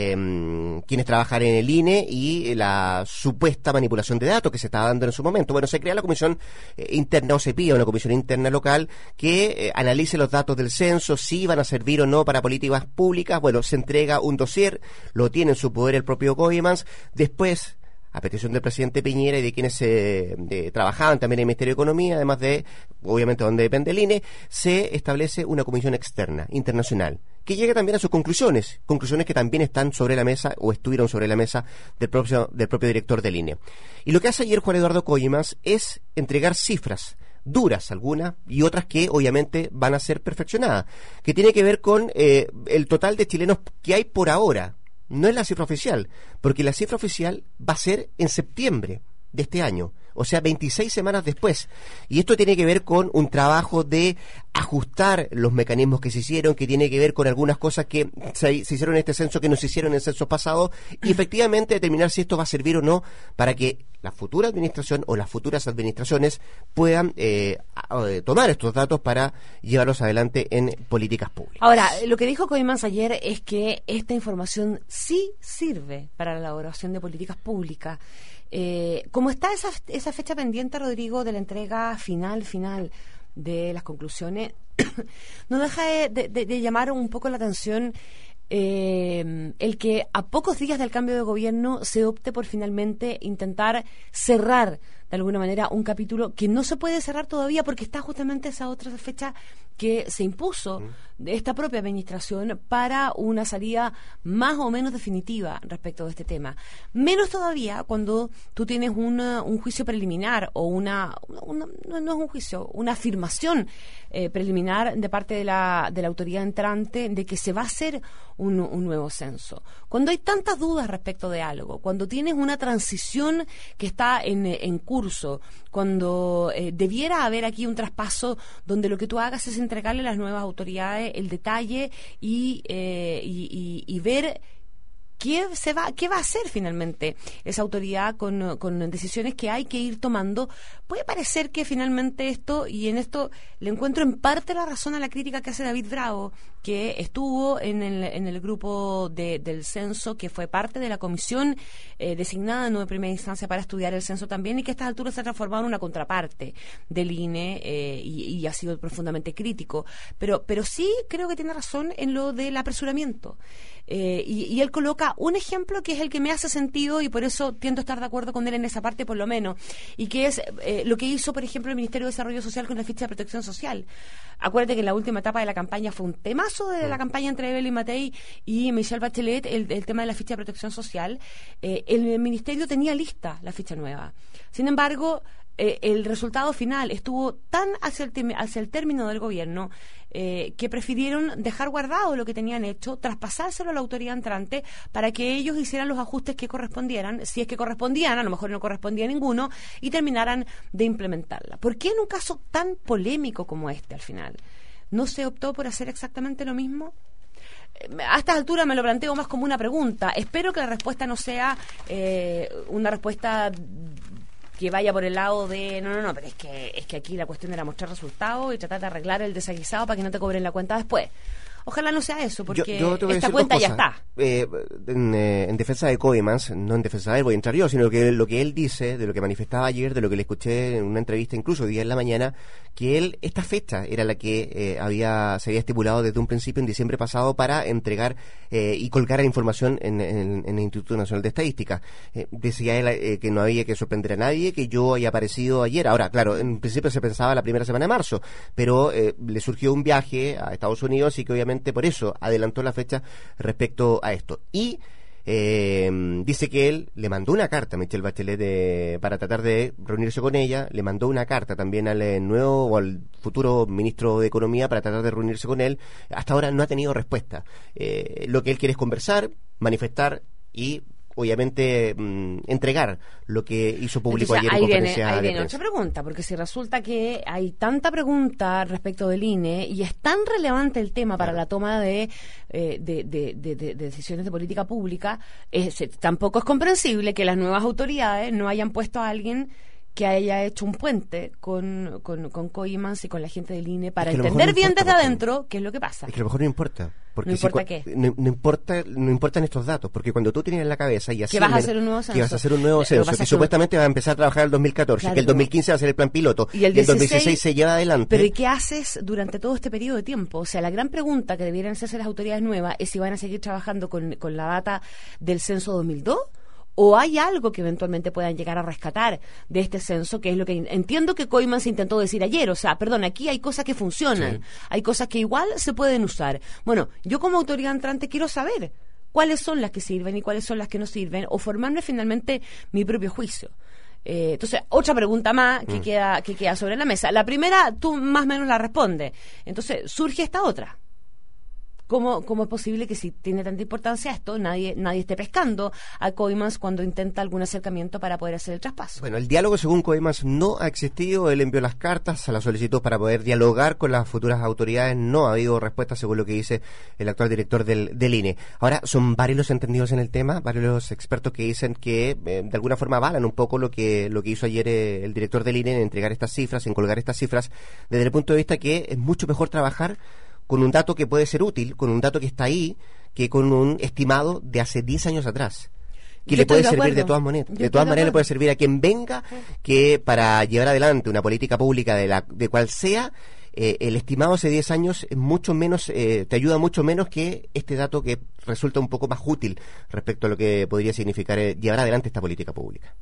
eh, quienes trabajan en el I N E y la supuesta manipulación de datos que se estaba dando en su momento. Bueno, se crea la comisión eh, interna, o se pide una comisión interna local que eh, analice los datos del censo, si van a servir o no para políticas públicas. Bueno, se entrega un dossier, lo tiene en su poder el propio Koymans, después, a petición del presidente Piñera y de quienes eh, de, trabajaban también en el Ministerio de Economía, además de, obviamente, donde depende el I N E, se establece una comisión externa, internacional, que llegue también a sus conclusiones, conclusiones que también están sobre la mesa o estuvieron sobre la mesa del propio, del propio director del I N E. Y lo que hace ayer Juan Eduardo Koymans es entregar cifras, duras algunas y otras que obviamente van a ser perfeccionadas, que tiene que ver con eh, el total de chilenos que hay por ahora. No es la cifra oficial, porque la cifra oficial va a ser en septiembre de este año, o sea, veintiséis semanas después. Y esto tiene que ver con un trabajo de ajustar los mecanismos que se hicieron, que tiene que ver con algunas cosas que se, se hicieron en este censo que no se hicieron en el censo pasado, y efectivamente determinar si esto va a servir o no para que la futura administración o las futuras administraciones puedan eh, tomar estos datos para llevarlos adelante en políticas públicas. Ahora, lo que dijo Koymans ayer es que esta información sí sirve para la elaboración de políticas públicas. Eh, como está esa, esa fecha pendiente, Rodrigo, de la entrega final, final de las conclusiones, no deja de, de, de llamar un poco la atención eh, el que a pocos días del cambio de gobierno se opte por finalmente intentar cerrar de alguna manera un capítulo que no se puede cerrar todavía porque está justamente esa otra fecha que se impuso de esta propia administración para una salida más o menos definitiva respecto de este tema. Menos todavía cuando tú tienes una, un juicio preliminar o una, una no, no es un juicio, una afirmación eh, preliminar de parte de la, de la autoridad entrante de que se va a hacer un, un nuevo censo. Cuando hay tantas dudas respecto de algo, cuando tienes una transición que está en, en curso, cuando eh, debiera haber aquí un traspaso donde lo que tú hagas es entregarle a las nuevas autoridades el detalle y, eh, y, y, y ver qué se va, qué va a hacer finalmente esa autoridad con, con decisiones que hay que ir tomando. Puede parecer que finalmente esto, y en esto le encuentro en parte la razón a la crítica que hace David Bravo, que estuvo en el, en el grupo de, del censo, que fue parte de la comisión eh, designada no de primera instancia para estudiar el censo también, y que a estas alturas se ha transformado en una contraparte del I N E eh, y, y ha sido profundamente crítico. Pero, pero sí creo que tiene razón en lo del apresuramiento. Eh, y, y él coloca un ejemplo que es el que me hace sentido y por eso tiendo a estar de acuerdo con él en esa parte por lo menos, y que es eh, lo que hizo por ejemplo el Ministerio de Desarrollo Social con la ficha de protección social. Acuérdate que en la última etapa de la campaña fue un temazo de la campaña entre Evelyn Matei y Michelle Bachelet, el, el tema de la ficha de protección social. Eh, el Ministerio tenía lista la ficha nueva, sin embargo Eh, el resultado final estuvo tan hacia el, hacia el término del gobierno eh, que prefirieron dejar guardado lo que tenían hecho, traspasárselo a la autoridad entrante para que ellos hicieran los ajustes que correspondieran, si es que correspondían, a lo mejor no correspondía ninguno, y terminaran de implementarla. ¿Por qué en un caso tan polémico como este al final no se optó por hacer exactamente lo mismo? A estas alturas me lo planteo más como una pregunta. Espero que la respuesta no sea eh, una respuesta que vaya por el lado de no, no, no, pero es que es que aquí la cuestión era mostrar resultados y tratar de arreglar el desaguisado para que no te cobren la cuenta después. Ojalá no sea eso, porque yo, yo te voy a esta decir cuenta dos ya cosas. está. Eh, en, eh, en defensa de Koimans, no en defensa de él voy a entrar yo, sino que lo que él dice, de lo que manifestaba ayer, de lo que le escuché en una entrevista incluso día en la mañana, que él, esta fecha era la que eh, había se había estipulado desde un principio en diciembre pasado para entregar eh, y colgar la información en, en, en el Instituto Nacional de Estadística. Eh, decía él eh, que no había que sorprender a nadie, que yo haya aparecido ayer. Ahora, claro, en principio se pensaba la primera semana de marzo, pero eh, le surgió un viaje a Estados Unidos y que obviamente por eso adelantó la fecha respecto a esto. Y eh, dice que él le mandó una carta a Michelle Bachelet de, para tratar de reunirse con ella, le mandó una carta también al eh, nuevo o al futuro ministro de Economía para tratar de reunirse con él. Hasta ahora no ha tenido respuesta. Eh, lo que él quiere es conversar, manifestar y obviamente mmm, entregar lo que hizo público Entonces, ayer en ahí conferencia viene, ahí de viene prensa. otra pregunta, porque si resulta que hay tanta pregunta respecto del I N E y es tan relevante el tema para Claro. la toma de, eh, de, de, de, de- de decisiones de política pública, es, eh, tampoco es comprensible que las nuevas autoridades no hayan puesto a alguien que haya hecho un puente con, con, con Koimans y con la gente del I N E para Es que a lo entender mejor no bien importa, desde porque- adentro qué es lo que pasa. Es que a lo mejor no importa. Porque ¿No si importa cua- qué? No, no importa, no importan estos datos, porque cuando tú tienes en la cabeza y así Que vas a en el- hacer un nuevo que vas a censo. hacer un nuevo Lo que censo, pasa que es que- supuestamente va a empezar a trabajar el dos mil catorce, Claro, que el pero- dos mil quince va a ser el plan piloto, Y el dos mil dieciséis dieciséis se lleva adelante. Pero ¿y qué haces durante todo este periodo de tiempo? O sea, la gran pregunta que debieran hacerse las autoridades nuevas es si van a seguir trabajando con, con la data del censo dos mil dos o hay algo que eventualmente puedan llegar a rescatar de este censo, que es lo que in- entiendo que Koimans intentó decir ayer. O sea, perdón, aquí hay cosas que funcionan, Sí. hay cosas que igual se pueden usar. Bueno, yo como autoridad entrante quiero saber cuáles son las que sirven y cuáles son las que no sirven, o formarme finalmente mi propio juicio. Eh, entonces, otra pregunta más que, Mm. queda, que queda sobre la mesa. La primera, tú más o menos la respondes. Entonces, surge esta otra. ¿Cómo, ¿Cómo es posible que si tiene tanta importancia esto, nadie nadie esté pescando a Koimans cuando intenta algún acercamiento para poder hacer el traspaso? Bueno, el diálogo según Koimans no ha existido, él envió las cartas a la solicitud para poder dialogar con las futuras autoridades, no ha habido respuesta según lo que dice el actual director del, del I N E. Ahora, son varios los entendidos en el tema, varios los expertos que dicen que eh, de alguna forma avalan un poco lo que lo que hizo ayer eh, el director del I N E en entregar estas cifras, en colgar estas cifras, desde el punto de vista que es mucho mejor trabajar con un dato que puede ser útil, con un dato que está ahí, que con un estimado de hace diez años atrás. Que Yo le estoy puede de servir acuerdo. de todas maneras, Yo de estoy todas de maneras le acuerdo. puede servir a quien venga, que para llevar adelante una política pública de la de cual sea, eh, el estimado hace diez años es mucho menos, eh, te ayuda mucho menos que este dato que resulta un poco más útil respecto a lo que podría significar eh, llevar adelante esta política pública.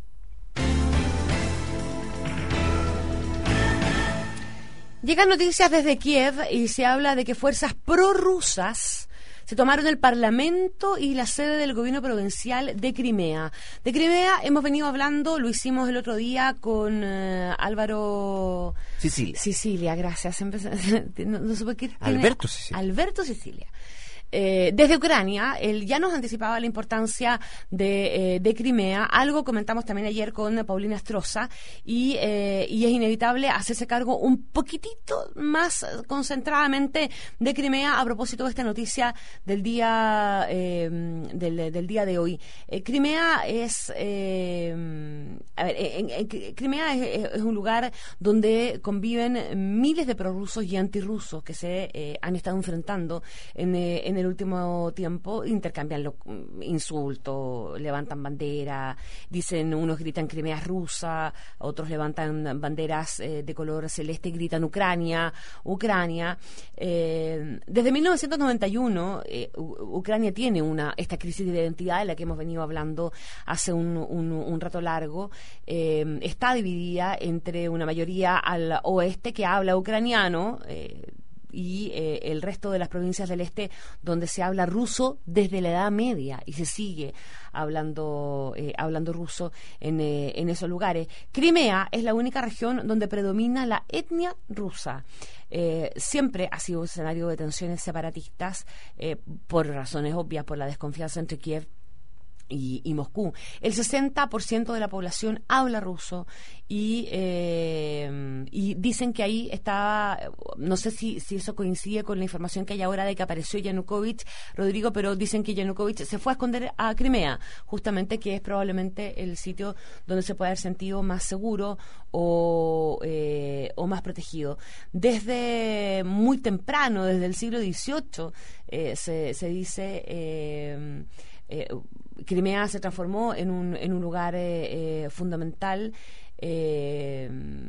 Llegan noticias desde Kiev y se habla de que fuerzas prorrusas se tomaron el Parlamento y la sede del gobierno provincial de Crimea. De Crimea hemos venido hablando, lo hicimos el otro día con eh, Álvaro... Sicilia. Sicilia, gracias. Siempre se- no, no supe qué tiene- Alberto Sicilia. Alberto Sicilia. Eh, desde Ucrania, él ya nos anticipaba la importancia de, eh, de Crimea, algo comentamos también ayer con Paulina Stroza, y, eh, y es inevitable hacerse cargo un poquitito más concentradamente de Crimea a propósito de esta noticia del día eh, del, del día de hoy. Eh, Crimea es eh, a ver, en, en- en- Crimea es, es un lugar donde conviven miles de prorrusos y antirrusos que se eh, han estado enfrentando en, eh, en el último tiempo, intercambian lo- insultos, levantan bandera, dicen, unos gritan Crimea es rusa, otros levantan banderas eh, de color celeste y gritan Ucrania, Ucrania. Eh, desde mil novecientos noventa y uno, eh, U- Ucrania tiene una esta crisis de identidad de la que hemos venido hablando hace un, un, un rato largo. Eh, está dividida entre una mayoría al oeste que habla ucraniano, eh, y eh, el resto de las provincias del este donde se habla ruso desde la Edad Media y se sigue hablando eh, hablando ruso en, eh, en esos lugares. Crimea es la única región donde predomina la etnia rusa. Eh, siempre ha sido un escenario de tensiones separatistas eh, por razones obvias, por la desconfianza entre Kiev Y, y Moscú. El sesenta por ciento de la población habla ruso y, eh, y dicen que ahí está, no sé si, si eso coincide con la información que hay ahora de que apareció Yanukovych, Rodrigo, pero dicen que Yanukovych se fue a esconder a Crimea, justamente, que es probablemente el sitio donde se puede haber sentido más seguro o, eh, o más protegido. Desde muy temprano, desde el siglo dieciocho, eh, se, se dice... Eh, eh, Crimea se transformó en un, en un lugar eh, eh, fundamental. Eh,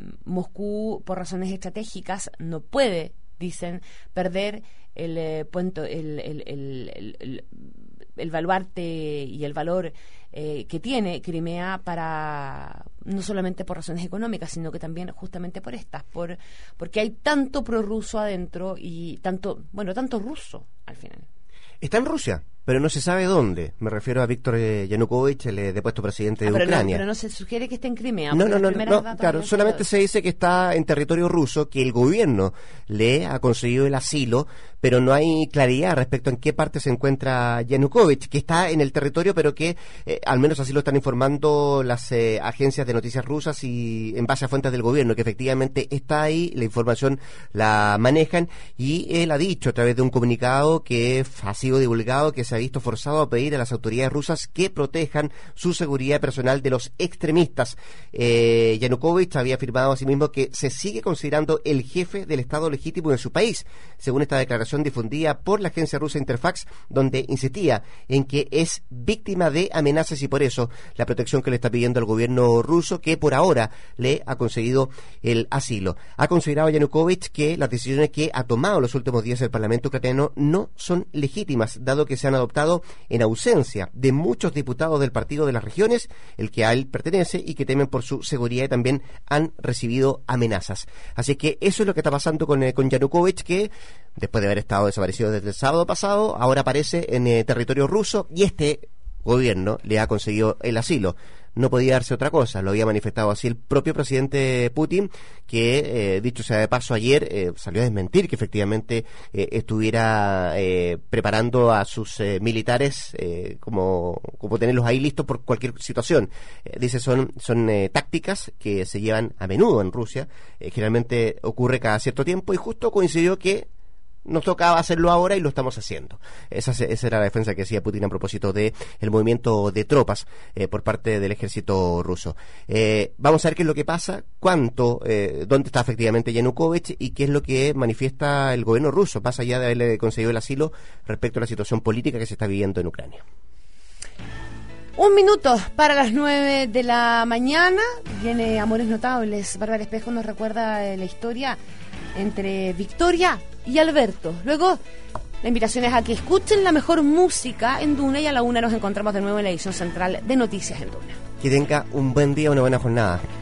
Moscú, por razones estratégicas, no puede, dicen, perder el eh, puente, el, el, el, el, el, el baluarte y el valor eh, que tiene Crimea para, no solamente por razones económicas, sino que también justamente por estas, por porque hay tanto prorruso adentro y tanto, bueno, tanto ruso al final. Está en Rusia, pero no se sabe dónde. Me refiero a Víctor Yanukovych, el eh, depuesto presidente de ah, pero Ucrania. No, pero no se sugiere que esté en Crimea. No, no, no, no, claro, solamente se dice que está en territorio ruso, que el gobierno le ha conseguido el asilo, pero no hay claridad respecto a en qué parte se encuentra Yanukovych, que está en el territorio, pero que eh, al menos así lo están informando las eh, agencias de noticias rusas y en base a fuentes del gobierno, que efectivamente está ahí, la información la manejan, y él ha dicho a través de un comunicado que ha sido divulgado que se ha visto forzado a pedir a las autoridades rusas que protejan su seguridad personal de los extremistas. Eh, Yanukovych había afirmado asimismo que se sigue considerando el jefe del Estado legítimo de su país, según esta declaración difundida por la agencia rusa Interfax, donde insistía en que es víctima de amenazas y por eso la protección que le está pidiendo al gobierno ruso, que por ahora le ha conseguido el asilo. Ha considerado Yanukovych que las decisiones que ha tomado en los últimos días el Parlamento ucraniano no son legítimas, dado que se han adoptado en ausencia de muchos diputados del Partido de las Regiones, el que a él pertenece, y que temen por su seguridad y también han recibido amenazas. Así que eso es lo que está pasando con, eh, con Yanukovych, que después de haber estado desaparecido desde el sábado pasado, ahora aparece en eh, territorio ruso, y este gobierno le ha conseguido el asilo. No podía darse otra cosa, lo había manifestado así el propio presidente Putin, que, eh, dicho sea de paso, ayer eh, salió a desmentir que efectivamente eh, estuviera eh, preparando a sus eh, militares eh, como, como tenerlos ahí listos por cualquier situación. Eh, dice, son, son eh, tácticas que se llevan a menudo en Rusia, eh, generalmente ocurre cada cierto tiempo, y justo coincidió que nos tocaba hacerlo ahora y lo estamos haciendo. Esa, esa era la defensa que hacía Putin a propósito de el movimiento de tropas eh, por parte del ejército ruso. Eh, vamos a ver qué es lo que pasa, cuánto, eh, dónde está efectivamente Yanukovych y qué es lo que manifiesta el gobierno ruso, más allá de haberle conseguido el asilo, respecto a la situación política que se está viviendo en Ucrania. Un minuto para las nueve de la mañana. Viene Amores Notables. Bárbara Espejo nos recuerda eh, la historia entre Victoria y Alberto. Luego, la invitación es a que escuchen la mejor música en Duna, y a la una nos encontramos de nuevo en la edición central de Noticias en Duna. Que tenga un buen día, una buena jornada.